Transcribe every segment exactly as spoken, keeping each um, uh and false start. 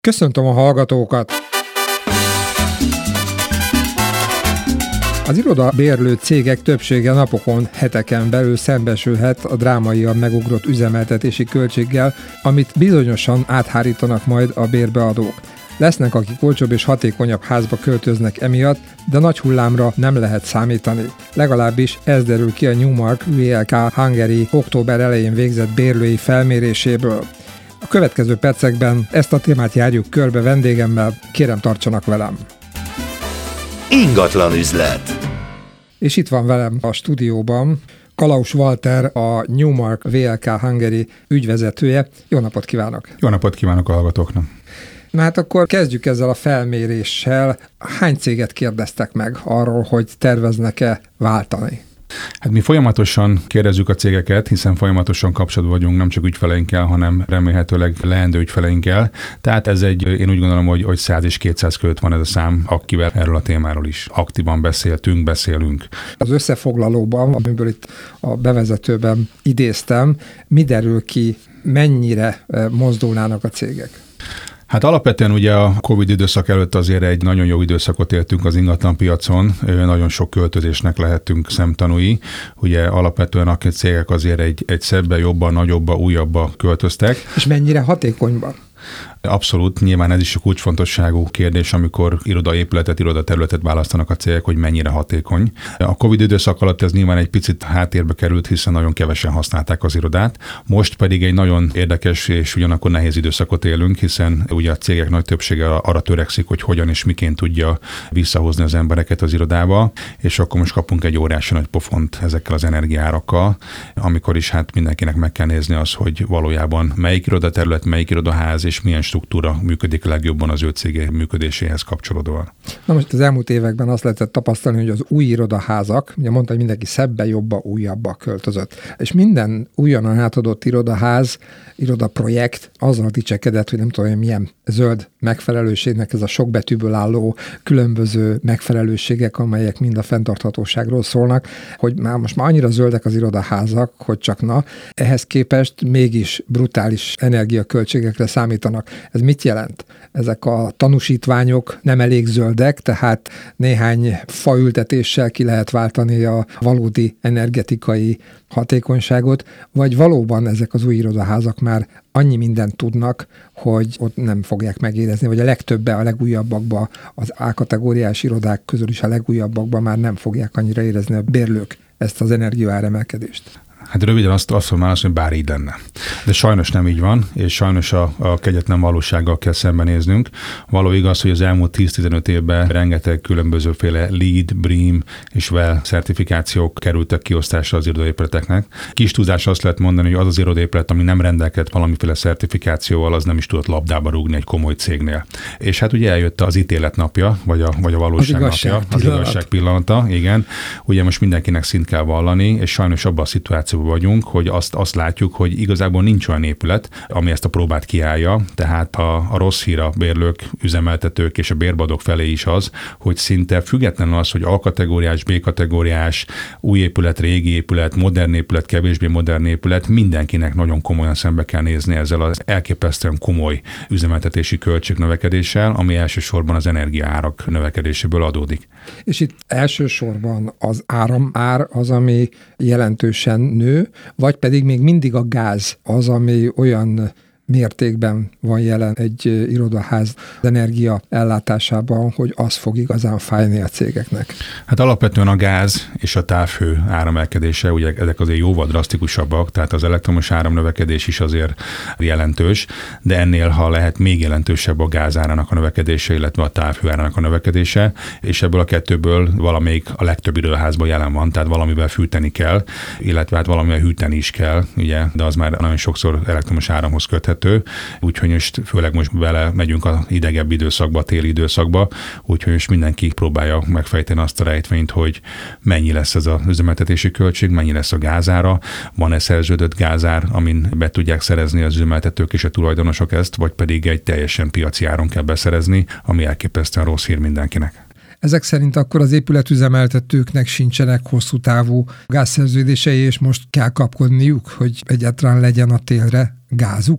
Köszöntöm a hallgatókat! Az irodabérlő cégek többsége napokon, heteken belül szembesülhet a drámaian megugrott üzemeltetési költséggel, amit bizonyosan áthárítanak majd a bérbeadók. Lesznek, akik olcsóbb és hatékonyabb házba költöznek emiatt, de nagy hullámra nem lehet számítani. Legalábbis ez derül ki a Newmark vé el ká Hungary október elején végzett bérlői felméréséből. A következő percekben ezt a témát járjuk körbe vendégemmel, kérem tartsanak velem. Ingatlan üzlet. És itt van velem a stúdióban Kalausz Walter, a Newmark vé el ká Hungary ügyvezetője. Jó napot kívánok! Jó napot kívánok a hallgatóknak! Na hát akkor kezdjük ezzel a felméréssel. Hány céget kérdeztek meg arról, hogy terveznek-e váltani? Hát mi folyamatosan kérdezzük a cégeket, hiszen folyamatosan kapcsolatban vagyunk nem csak ügyfeleinkkel, hanem remélhetőleg leendő ügyfeleinkkel. Tehát ez egy, én úgy gondolom, hogy, hogy száz és kétszáz között van ez a szám, akivel erről a témáról is aktívan beszéltünk, beszélünk. Az összefoglalóban, amiből itt a bevezetőben idéztem, mi derül ki, mennyire mozdulnának a cégek? Hát alapvetően ugye a Covid időszak előtt azért egy nagyon jó időszakot éltünk az ingatlan piacon, nagyon sok költözésnek lehettünk szemtanúi. Ugye alapvetően a cégek azért egy, egy szebben, jobban, nagyobban, újabban költöztek. És mennyire hatékonyban? Abszolút, nyilván ez is a kulcsfontosságú kérdés, amikor irodaépületet, irodaterületet választanak a cégek, hogy mennyire hatékony. A Covid időszak alatt ez nyilván egy picit háttérbe került, hiszen nagyon kevesen használták az irodát. Most pedig egy nagyon érdekes és ugyanakkor nehéz időszakot élünk, hiszen ugye a cégek nagy többsége arra törekszik, hogy hogyan és miként tudja visszahozni az embereket az irodába, és akkor most kapunk egy óriási nagy pofont ezekkel az energiárakkal, amikor is hát mindenkinek meg kell nézni az, hogy valójában melyik irodaterület, melyik irodaház és milyen struktúra működik legjobban az ő cégé működéséhez kapcsolódóan. Na most az elmúlt években azt lehetett tapasztalni, hogy az új irodaházak, ugye mondta, hogy mindenki szebben, jobba, újabba költözött. És minden újonnan átadott irodaház, irodaprojekt azzal dicsekedett, hogy nem tudom, milyen zöld megfelelőségnek ez a sok betűből álló különböző megfelelőségek, amelyek mind a fenntarthatóságról szólnak, hogy már most már annyira zöldek az irodaházak, hogy csak na, ehhez képest mégis brutális energiaköltségekre számítanak. Ez mit jelent? Ezek a tanúsítványok nem elég zöldek, tehát néhány faültetéssel ki lehet váltani a valódi energetikai hatékonyságot, vagy valóban ezek az új irodaházak már annyi mindent tudnak, hogy ott nem fogják megérezni, vagy a legtöbben, a legújabbakban, az A-kategóriás irodák közül is a legújabbakban már nem fogják annyira érezni a bérlők ezt az energiaáremelkedést. Hát röviden azt, azt mondom, hogy bár így lenne. De sajnos nem így van, és sajnos a, a kegyetlen valósággal kell szembenéznünk. Való igaz, hogy az elmúlt tíz-tizenöt évben rengeteg különbözőféle LEED, BREEAM és WELL szertifikációk kerültek kiosztásra az irodaépületeknek. Kis túlzás azt lehet mondani, hogy az az irodaépület, ami nem rendelkezett valamiféle szertifikációval, az nem is tudott labdába rúgni egy komoly cégnél. És hát ugye eljött az ítélet napja, vagy a, vagy a valóság az igazság napja, pillanat. az igazság pillanata, igen. Ugye most mindenkinek szint kell vallani, és sajnos abban a szituációban vagyunk, hogy azt, azt látjuk, hogy igazából nincs olyan épület, ami ezt a próbát kiállja, tehát a, a rossz hír a bérlők, üzemeltetők és a bérbadók felé is az, hogy szinte függetlenül az, hogy A-kategóriás, B-kategóriás, új épület, régi épület, modern épület, kevésbé modern épület, mindenkinek nagyon komolyan szembe kell nézni ezzel az elképesztően komoly üzemeltetési költségnövekedéssel, ami elsősorban az energiaárak növekedéséből adódik. És itt elsősorban az áramár az, ami jelentősen nő, vagy pedig még mindig a gáz az, ami olyan mértékben van jelen egy irodaház energia ellátásában, hogy az fog igazán fájni a cégeknek. Hát alapvetően a gáz és a távhő áramelkedése, ugye ezek azért jóval drasztikusabbak, tehát az elektromos áramnövekedés is azért jelentős, de ennél, ha lehet, még jelentősebb a gázárának a növekedése, illetve a távhő árának a növekedése, és ebből a kettőből valamelyik a legtöbb irodaházban jelen van, tehát valamivel fűteni kell, illetve hát valamivel hűteni is kell, ugye, de az már nagyon sokszor elektromos áramhoz köthető. Úgyhogy most főleg most bele megyünk az idegebb időszakba, a téli időszakba, úgyhogy most mindenki próbálja megfejteni azt a rejtvényt, hogy mennyi lesz ez az üzemeltetési költség, mennyi lesz a gázára, van-e szerződött gázár, amin be tudják szerezni az üzemeltetők és a tulajdonosok ezt, vagy pedig egy teljesen piaci áron kell beszerezni, ami elképesztően rossz hír mindenkinek. Ezek szerint akkor az épületüzemeltetőknek sincsenek hosszú távú gázszerződései, és most kell kapkodniuk, hogy egyáltalán legyen a télre gázuk?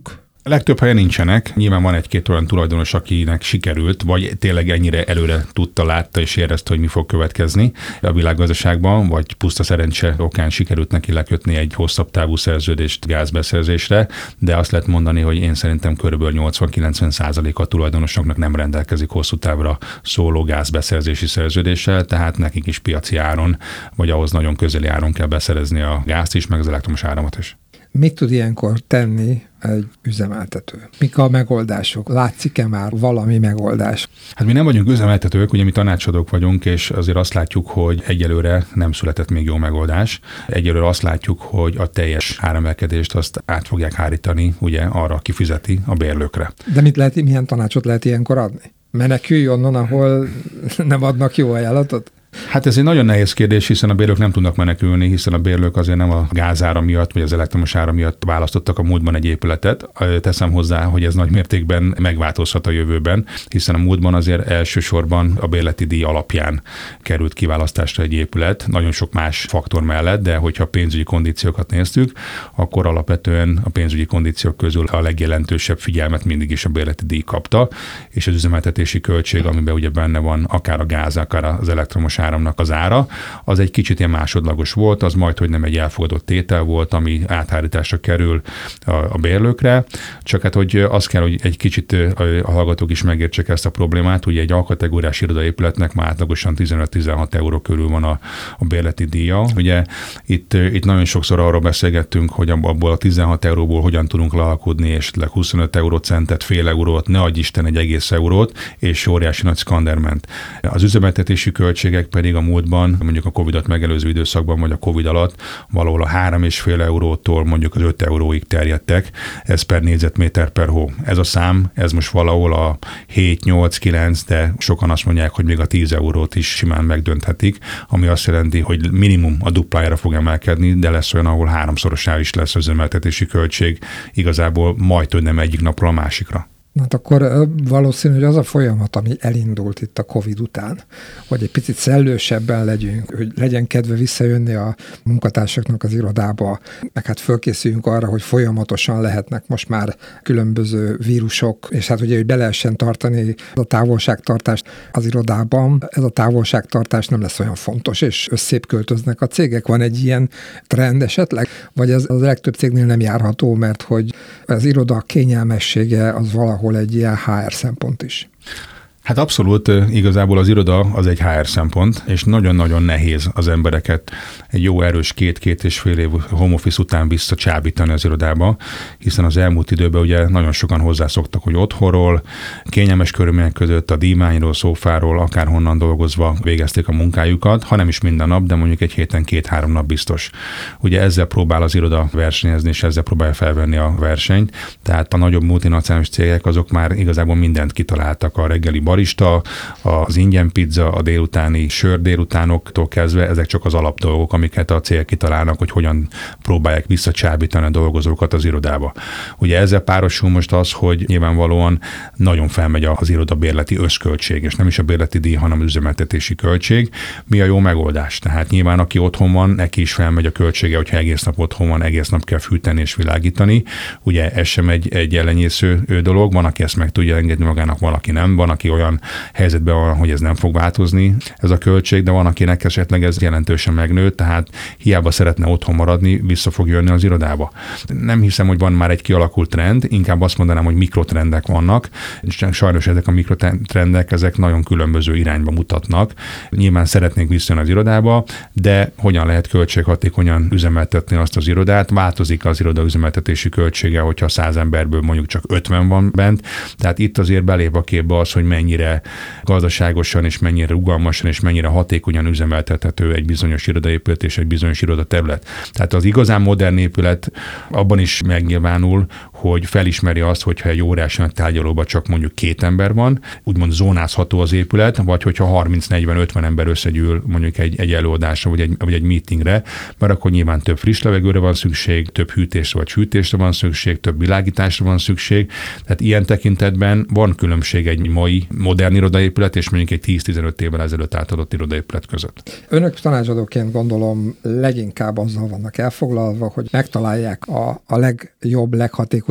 Legtöbb helyen nincsenek. Nyilván van egy-két olyan tulajdonos, akinek sikerült, vagy tényleg ennyire előre tudta, látta és érezte, hogy mi fog következni a világgazdaságban, vagy puszta szerencse okán sikerült neki lekötni egy hosszabb távú szerződést gázbeszerzésre, de azt lehet mondani, hogy én szerintem körülbelül nyolcvan-kilencven százalék a tulajdonosoknak nem rendelkezik hosszú távra szóló gázbeszerzési szerződéssel, tehát nekik is piaci áron, vagy ahhoz nagyon közeli áron kell beszerezni a gázt is, meg az elektromos áramot is. Mit tud ilyenkor tenni egy üzemeltető? Mik a megoldások? Látszik-e már valami megoldás? Hát mi nem vagyunk üzemeltetők, ugye mi tanácsadók vagyunk, és azért azt látjuk, hogy egyelőre nem született még jó megoldás. Egyelőre azt látjuk, hogy a teljes áremelkedést azt át fogják hárítani, ugye arra kifizeti a bérlőkre. De mit lehet, milyen tanácsot lehet ilyenkor adni? Menekülj onnan, ahol nem adnak jó ajánlatot? Hát ez egy nagyon nehéz kérdés, hiszen a bérlők nem tudnak menekülni, hiszen a bérlők azért nem a gázára miatt, vagy az elektromos ára miatt választottak a múltban egy épületet. Teszem hozzá, hogy ez nagy mértékben megváltozhat a jövőben, hiszen a múltban azért elsősorban a bérleti díj alapján került kiválasztásra egy épület, nagyon sok más faktor mellett, de hogyha pénzügyi kondíciókat néztük, akkor alapvetően a pénzügyi kondíciók közül a legjelentősebb figyelmet mindig is a bérleti díj kapta, és az üzemeltetési költség, amiben ugye benne van akár a gáz, akár az elektromos áramnak az ára, az egy kicsit ilyen másodlagos volt, az majd, hogy nem egy elfogadott tétel volt, ami áthárításra kerül a, a bérlőkre, csak hát, hogy azt kell, hogy egy kicsit a hallgatók is megértsék ezt a problémát, ugye egy alkategóriás irodaépületnek már átlagosan tizenöt-tizenhat euró körül van a, a bérleti díja. Ugye itt, itt nagyon sokszor arról beszélgettünk, hogy abból a tizenhat euróból hogyan tudunk lealkudni, és huszonöt eurocentet, fél eurót, ne adj Isten egy egész eurót, és óriási nagy szkander ment. Az üzemeltetési költségek pedig a múltban, mondjuk a Covidot megelőző időszakban, vagy a Covid alatt valahol a három és fél eurótól mondjuk az öt euróig terjedtek, ez per négyzetméter per hó. Ez a szám, ez most valahol a hét, nyolc, kilenc, de sokan azt mondják, hogy még a tíz eurót is simán megdönthetik, ami azt jelenti, hogy minimum a duplájára fog emelkedni, de lesz olyan, ahol háromszorosára is lesz az üzemeltetési költség, igazából majdhogy nem egyik napról a másikra. Hát akkor valószínű, hogy az a folyamat, ami elindult itt a Covid után, hogy egy picit szellősebben legyünk, hogy legyen kedve visszajönni a munkatársaknak az irodába, meg hát fölkészüljünk arra, hogy folyamatosan lehetnek most már különböző vírusok, és hát ugye, hogy be lehessen tartani a távolságtartást az irodában, ez a távolságtartás nem lesz olyan fontos, és összébb költöznek a cégek. Van egy ilyen trend esetleg, vagy ez az legtöbb cégnél nem járható, mert hogy az iroda kényelmessége az valahol egy ilyen há er szempont is. Hát abszolút, igazából az iroda az egy há er szempont, és nagyon-nagyon nehéz az embereket egy jó erős két-két és fél év home office után visszacsábítani az irodába, hiszen az elmúlt időben ugye nagyon sokan hozzászoktak, hogy otthonról, kényelmes körülmények között, a díványról, szófáról, akárhonnan dolgozva végezték a munkájukat, ha nem is minden nap, de mondjuk egy héten két-három nap biztos. Ugye ezzel próbál az iroda versenyezni, és ezzel próbálja felvenni a versenyt, tehát a nagyobb multinacionális cégek azok már igazából mindent kitaláltak, a reggeli barista, az ingyen pizza, a délutáni sör délutánoktól kezdve, ezek csak az alapdolgok, amiket a cégek kitalálnak, hogy hogyan próbálják visszacsábítani a dolgozókat az irodába. Ugye ezzel párosul most az, hogy nyilvánvalóan nagyon felmegy az iroda bérleti összköltség, és nem is a bérleti díj, hanem az üzemeltetési költség. Mi a jó megoldás? Tehát nyilván aki otthon van, neki is felmegy a költsége, hogyha egész nap otthon van, egész nap kell fűteni és világítani. Ugye ez sem egy, egy ellenyésző dolog, van, aki ezt meg tudja engedni magának, valaki nem, van, aki olyan helyzetben van, hogy ez nem fog változni, ez a költség, de van, akinek esetleg ez jelentősen megnőtt, tehát hiába szeretne otthon maradni, vissza fog jönni az irodába. Nem hiszem, hogy van már egy kialakult trend, inkább azt mondanám, hogy mikrotrendek vannak, és sajnos ezek a mikrotrendek, ezek nagyon különböző irányba mutatnak. Nyilván szeretnénk visszajönni az irodába, de hogyan lehet költséghatékonyan üzemeltetni azt az irodát? Változik az iroda üzemeltetési költsége, hogyha száz emberből mondjuk csak ötven van bent, tehát itt azért belép a képbe az, hogy mennyire gazdaságosan és mennyire rugalmasan és mennyire hatékonyan üzemeltethető egy bizonyos irodaépület és egy bizonyos irodaterület. Tehát az igazán modern épület abban is megnyilvánul, hogy felismeri azt, hogyha egy óriási nagy tárgyalóban csak mondjuk két ember van, úgymond zónázható az épület, vagy hogyha harminc-negyven-ötven ember összegyűl mondjuk egy, egy előadásra vagy egy, vagy egy meetingre, mert akkor nyilván több friss levegőre van szükség, több hűtésre vagy fűtésre van szükség, több világításra van szükség. Tehát ilyen tekintetben van különbség egy mai modern irodaépület és mondjuk egy tíz-tizenöt évvel ezelőtt átadott irodaépület között. Önök tanácsadóként gondolom leginkább azzal vannak elfoglalva, hogy megtalálják a, a legjobb, leghatékonyabb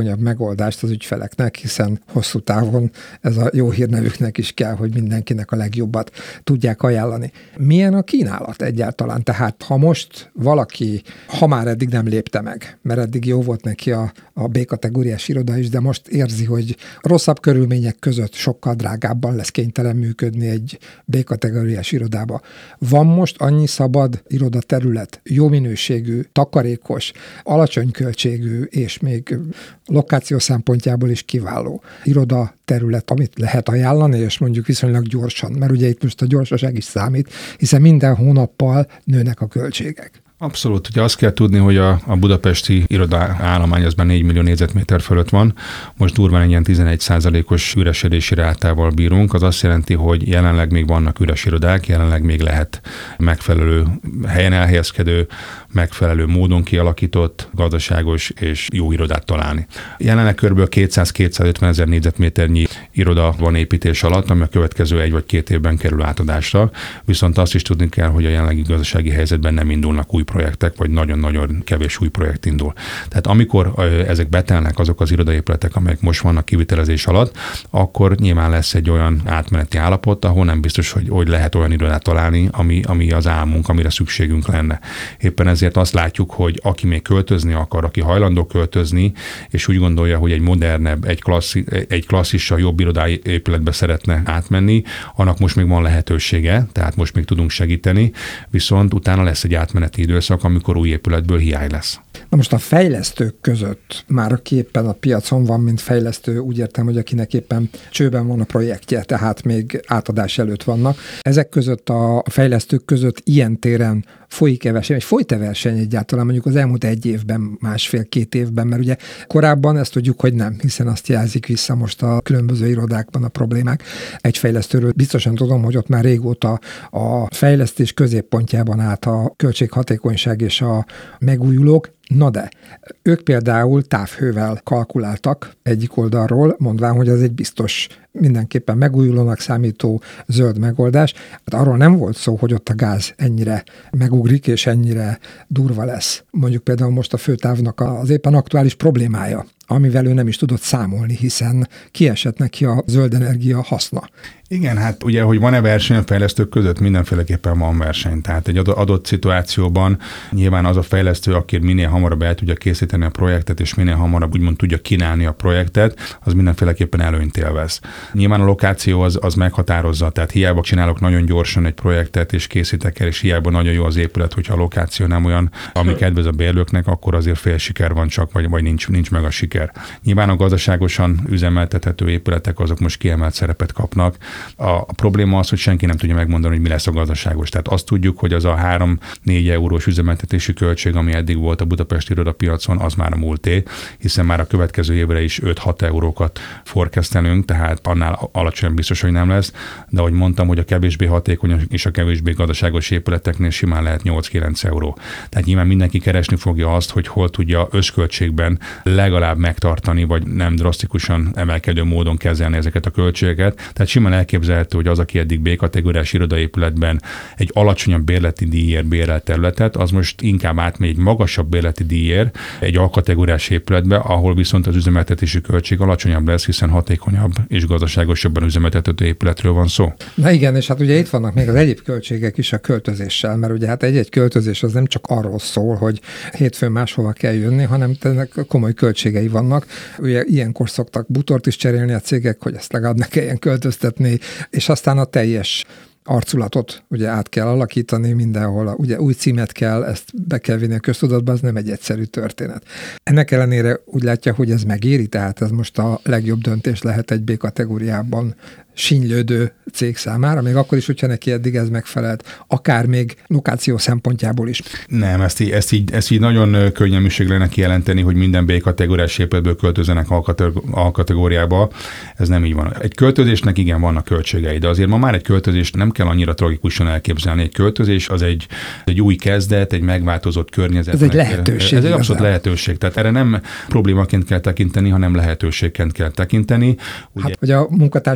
leghatékonyabb megoldást az ügyfeleknek, hiszen hosszú távon ez a jó hírnevüknek is kell, hogy mindenkinek a legjobbat tudják ajánlani. Milyen a kínálat egyáltalán? Tehát ha most valaki, ha már eddig nem lépte meg, mert eddig jó volt neki a, a B-kategóriás iroda is, de most érzi, hogy rosszabb körülmények között sokkal drágábban lesz kénytelen működni egy B-kategóriás irodába. Van most annyi szabad irodaterület, jó minőségű, takarékos, alacsony költségű és még lokáció szempontjából is kiváló iroda terület, amit lehet ajánlani, és mondjuk viszonylag gyorsan, mert ugye itt most a gyorsaság is számít, hiszen minden hónappal nőnek a költségek. Abszolút. Ugye azt kell tudni, hogy a, a budapesti irodaállomány az már négy millió négyzetméter fölött van. Most durván egy ilyen tizenegy százalékos üresedési rátával bírunk. Az azt jelenti, hogy jelenleg még vannak üres irodák, jelenleg még lehet megfelelő helyen elhelyezkedő, megfelelő módon kialakított, gazdaságos és jó irodát találni. Jelenleg kb. kétszáz-kétszázötven ezer négyzetméternyi iroda van építés alatt, ami a következő egy vagy két évben kerül átadásra. Viszont azt is tudni kell, hogy a jelenlegi gazdasági helyzetben nem indulnak új projektek, vagy nagyon-nagyon kevés új projekt indul. Tehát amikor ezek betelnek azok az irodaépületek, amelyek most vannak kivitelezés alatt, akkor nyilván lesz egy olyan átmeneti állapot, ahol nem biztos, hogy, hogy lehet olyan irodát találni, ami, ami az álmunk, amire szükségünk lenne. Éppen ezért azt látjuk, hogy aki még költözni akar, aki hajlandó költözni, és úgy gondolja, hogy egy modernebb, egy, klasszi, egy klasszissal jobb irodaépületbe szeretne átmenni, annak most még van lehetősége, tehát most még tudunk segíteni, viszont utána lesz egy átmeneti időszak, amikor új épületből hiány lesz. Na most a fejlesztők között, már aki éppen a piacon van, mint fejlesztő, úgy értem, hogy akinek éppen csőben van a projektje, tehát még átadás előtt vannak. Ezek között a fejlesztők között ilyen téren folyik-e verseny, vagy folyt-e verseny egyáltalán mondjuk az elmúlt egy évben, másfél-két évben, mert ugye korábban ezt tudjuk, hogy nem, hiszen azt jelzik vissza most a különböző irodákban a problémák. Egy fejlesztőről biztosan tudom, hogy ott már régóta a fejlesztés középpontjában állt a költséghatékonyság és a megújulók. Na de, ők például távhővel kalkuláltak egyik oldalról, mondván, hogy ez egy biztos, mindenképpen megújulónak számító zöld megoldás. Hát arról nem volt szó, hogy ott a gáz ennyire megugrik, és ennyire durva lesz. Mondjuk például most a főtávnak az éppen aktuális problémája, amivel ő nem is tudott számolni, hiszen kiesett neki a zöld energia haszna. Igen, hát ugye, hogy van-e verseny a fejlesztők között, mindenféleképpen van verseny. Tehát egy adott szituációban nyilván az a fejlesztő, aki minél hamarabb el tudja készíteni a projektet, és minél hamarabb úgymond tudja kínálni a projektet, az mindenféleképpen előnyt élvez. Nyilván a lokáció az, az meghatározza, tehát hiába csinálok nagyon gyorsan egy projektet, és készítek el, és hiába nagyon jó az épület, hogyha a lokáció nem olyan, ami kedvez a bérlőknek, akkor azért fél siker van csak, vagy, vagy nincs, nincs meg a siker. Nyilván a gazdaságosan üzemeltethető épületek azok most kiemelt szerepet kapnak. A, a probléma az, hogy senki nem tudja megmondani, hogy mi lesz a gazdaságos. Tehát azt tudjuk, hogy az a három-négy eurós üzemeltetési költség, ami eddig volt a budapesti irodapiacon, az már a múlté, hiszen már a következő évre is öt-hat eurókat forecastelünk, tehát annál alacsonyabb biztos, hogy nem lesz. De ahogy mondtam, hogy a kevésbé hatékony és a kevésbé gazdaságos épületeknél simán lehet nyolc-kilenc euró. Tehát nyilván mindenki keresni fogja azt, hogy hol tudja összköltségben legalább megtartani, vagy nem drasztikusan emelkedő módon kezelni ezeket a költségeket. Tehát simán elképzelhető, hogy az, aki eddig B-kategóriás irodaépületben egy alacsonyabb bérleti díjért bérelt területet, az most inkább átmegy egy magasabb bérleti díjért egy A-kategóriás épületbe, ahol viszont az üzemeltetési költség alacsonyabb lesz, hiszen hatékonyabb és gazdaságosabban üzemeltethető épületről van szó. Na igen, és hát ugye itt vannak még az egyéb költségek is a költözéssel, mert ugye hát egy-egy költözés az nem csak arról szól, hogy hétfőn máshova kell jönni, hanem ennek komoly költségei vannak. Ugye ilyenkor szoktak butort is cserélni a cégek, hogy ezt legalább ne kelljen költöztetni, és aztán a teljes arculatot ugye át kell alakítani mindenhol, ugye új címet kell, ezt be kell vinni a köztudatba, az nem egy egyszerű történet. Ennek ellenére úgy látja, hogy ez megéri, tehát ez most a legjobb döntés lehet egy B-kategóriában sínylődő cég számára, még akkor is, hogyha neki eddig ez megfelelt, akár még lokáció szempontjából is. Nem, ezt így, ezt így, ezt így nagyon könnyelműség lenne kijelenteni, hogy minden B-kategóriás épületből költözenek A-kategóriába. Ez nem így van. Egy költözésnek igen vannak költségei, de azért ma már egy költözést nem kell annyira tragikusan elképzelni. Egy költözés az egy, egy új kezdet, egy megváltozott környezet. Ez egy lehetőség. Ez egy abszolút lehetőség. Tehát erre nem problémaként kell tekinteni, hanem lehetőségként kell tekinteni. Ugye... Hát, hogy a munkatársaknak minden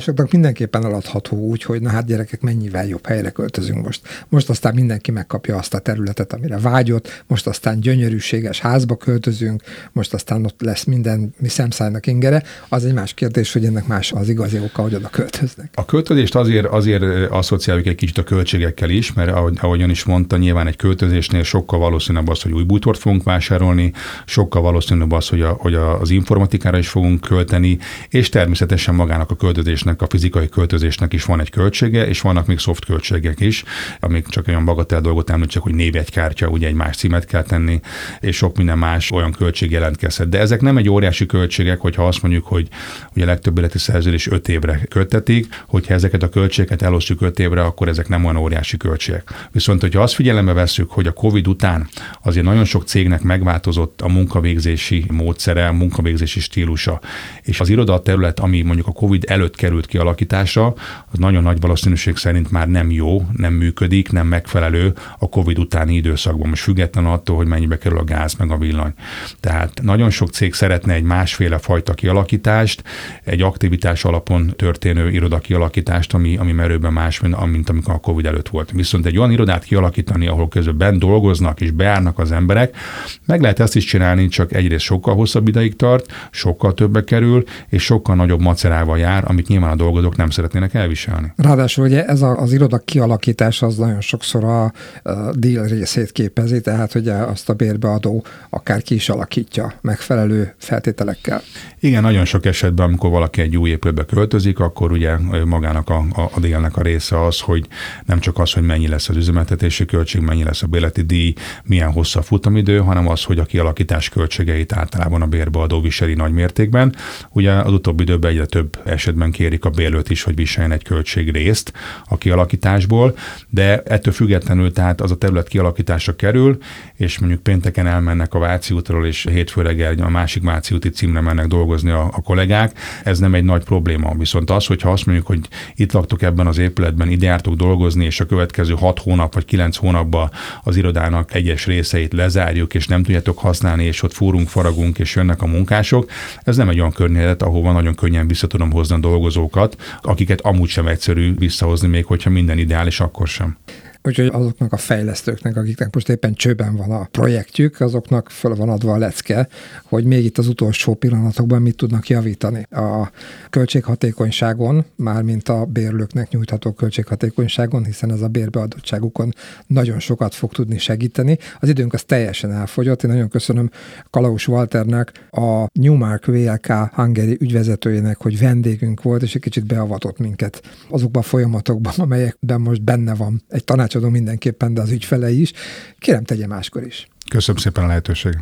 mindenképpen eladható úgy, hogy na hát gyerekek, mennyivel jobb helyre költözünk most. Most aztán mindenki megkapja azt a területet, amire vágyott, most aztán gyönyörűséges házba költözünk, most aztán ott lesz minden mi szemszájnak ingere. Az egy más kérdés, hogy ennek más az igazi oka, hogy oda költöznek. A költözést azért, azért asszociáljuk egy kicsit a költségekkel is, mert ahogy, ahogyan is mondta, nyilván egy költözésnél sokkal valószínűbb az, hogy új bútort fogunk vásárolni, sokkal valószínűbb az, hogy, a, hogy az informatikára is fogunk költeni, és természetesen magának a költözésnek, a fizikai költözésnek is van egy költsége, és vannak még soft költségek is, amik csak olyan bagatel dolgot említsek, hogy névjegykártya, ugye egy más címet kell tenni, és sok minden más olyan költség jelentkezhet. De ezek nem egy óriási költségek, hogyha azt mondjuk, hogy ugye a legtöbb életi szerződés öt évre köttetik, hogyha ezeket a költségeket elosztjuk öt évre, akkor ezek nem olyan óriási költségek. Viszont, hogyha azt figyelembe vesszük, hogy a Covid után azért nagyon sok cégnek megváltozott a munkavégzési módszere, a munkavégzési stílusa, és az iroda terület, ami mondjuk a Covid előtt került kialakításra, az nagyon nagy valószínűség szerint már nem jó, nem működik, nem megfelelő a Covid utáni időszakban, most független attól, hogy mennyibe kerül a gáz meg a villany. Tehát nagyon sok cég szeretne egy másféle fajta kialakítást, egy aktivitás alapon történő iroda kialakítást, ami, ami merőben más, mint amikor a Covid előtt volt. Viszont egy olyan irodát kialakítani, ahol közben bent dolgoznak és beárnak az emberek, meg lehet ezt is csinálni, csak egyrészt sokkal hosszabb ideig tart, sokkal többe kerül, és sokkal nagyobb macerával jár, amit nyilván a dolgozók nem szeretnének elviselni. Ráadásul ugye ez a, az iroda kialakítás az nagyon sokszor a, a deal részét képezi, tehát ugye azt a bérbeadó akár ki is alakítja megfelelő feltételekkel. Igen, nagyon sok esetben, amikor valaki egy új épületbe költözik, akkor ugye magának a, a, a dealnek a része az, hogy nem csak az, hogy mennyi lesz az üzemeltetési költség, mennyi lesz a bérleti díj, milyen hosszú a futamidő, hanem az, hogy a kialakítás költségeit általában a bérbeadó viseli nagy mértékben. Ugye az utóbbi időben egyre több esetben kérik a bérlőt is, hogy viseljen egy költségrészt a kialakításból, de ettől függetlenül tehát az a terület kialakításra kerül, és mondjuk pénteken elmennek a Váci útról, és hétfő reggel a másik Váci úti címre mennek dolgozni a, a kollégák, ez nem egy nagy probléma. Viszont az, hogyha azt mondjuk, hogy itt laktok ebben az épületben, ide jártok dolgozni, és a következő hat hónap vagy kilenc hónapban az irodának egyes részeit lezárjuk, és nem tudjátok használni, és ott fúrunk, faragunk, és jönnek a munkások, ez nem egy olyan környezet, ahova nagyon könnyen vissza tudom hozni a dolgozókat, akiket amúgy sem egyszerű visszahozni, még hogyha minden ideális, akkor sem. Úgyhogy azoknak a fejlesztőknek, akiknek most éppen csőben van a projektjük, azoknak föl van adva a lecke, hogy még itt az utolsó pillanatokban mit tudnak javítani. A költséghatékonyságon, mármint a bérlőknek nyújtható költséghatékonyságon, hiszen ez a bérbeadottságukon nagyon sokat fog tudni segíteni. Az időnk az teljesen elfogyott. Én nagyon köszönöm Kalausz Walternek, a Newmark vé el ká Hungary ügyvezetőjének, hogy vendégünk volt, és egy kicsit beavatott minket azokban a folyamatokban, amelyekben most benne van egy tanács adom mindenképpen, de az ügyfele is. Kérem, tegye máskor is. Köszönöm szépen a lehetőséget.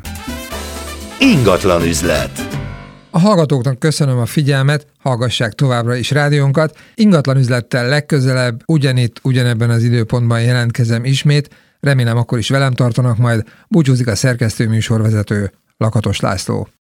Ingatlan üzlet. A hallgatóknak köszönöm a figyelmet, hallgassák továbbra is rádiónkat. Ingatlan üzlettel legközelebb, ugyanitt, ugyanebben az időpontban jelentkezem ismét. Remélem akkor is velem tartanak majd. Búcsúzik a szerkesztő műsorvezető, Lakatos László.